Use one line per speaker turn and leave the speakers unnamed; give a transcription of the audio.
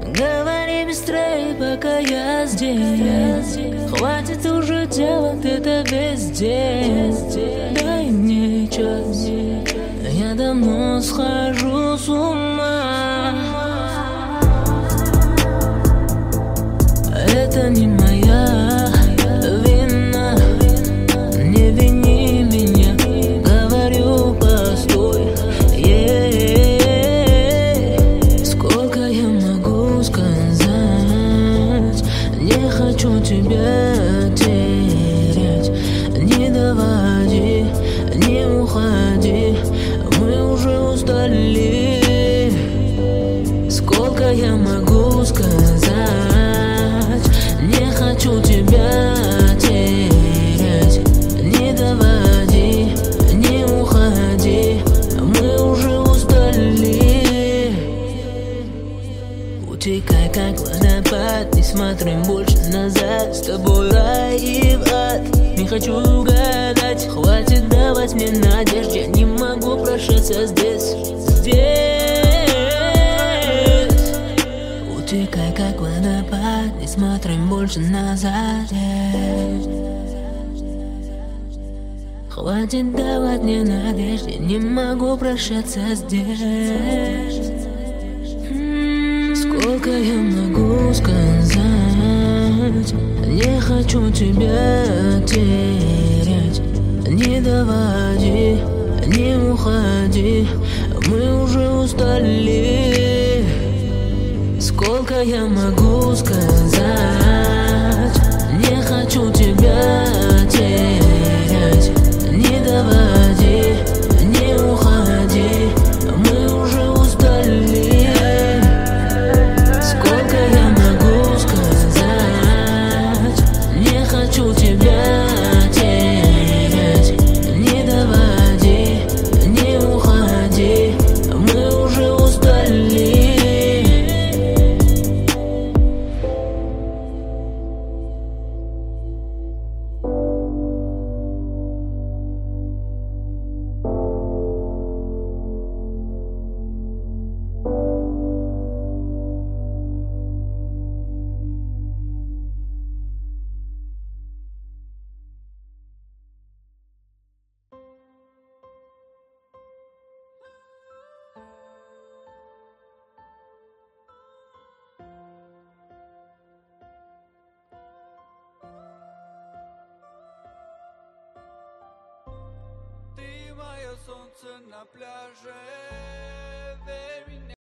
Говори быстрее, пока я здесь. Хватит уже делать это везде. Дай мне час, я давно схожу с ума. Это не моя вина, не вини меня, говорю, постой. Сколько я могу сказать, не хочу тебя терять. Не доводи, не уходи, мы уже устали. Сколько я могу сказать, не хочу тебя терять. Не доводи, не уходи, мы уже устали. Утекай, как водопад, не смотрим больше назад. С тобой рай и в ад, не хочу угадать. Хватит давать мне надежд, я не могу прощаться здесь. Утекай, как водопад, не смотрим больше назад. Хватит давать мне надежд, я не могу прощаться здесь. Сколько я могу сказать, не хочу тебя терять. Не доводи, не уходи, мы уже устали. Сколько я могу сказать, не хочу тебя терять. Не доводи, не уходи, мы уже устали. Сколько я могу сказать, не хочу тебя терять. Не доводи, не уходи, мы уже устали.
Ты мое солнце на пляже, верь мне.